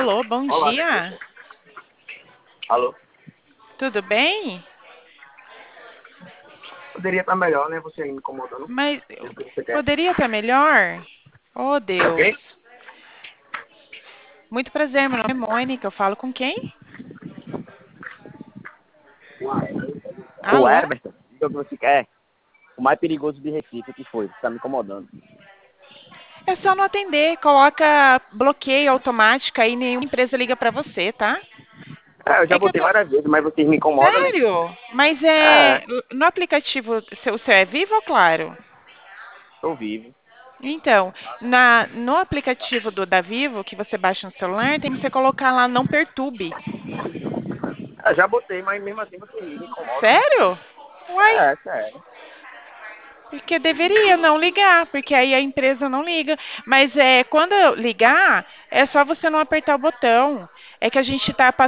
Alô, bom Olá, tudo bem? dia. Alô? Tudo bem? Poderia estar melhor, né? Você me incomodando. Mas O que você quer? poderia estar melhor? Oh, Ok? Deus. Muito prazer, meu nome é Mônica. Eu falo com quem? O Alô? Everton, diga o que você quer. O mais perigoso de Recife, o que foi? Você tá me incomodando. É só não atender. Coloca bloqueio automático aí, nenhuma empresa liga pra você, tá? É, eu já É que eu botei não. várias vezes, mas vocês me incomodam, né? Sério? Mas É, no aplicativo, o seu é Vivo ou Claro? tô vivo. Então, no aplicativo da Vivo, que você baixa no celular, tem que você colocar lá não perturbe. É, já botei, mas mesmo assim vocês me incomodam. Sério? Uai, É, sério. porque deveria não ligar, porque aí a empresa não liga. Mas quando eu ligar, é só você não apertar o botão. É que a gente está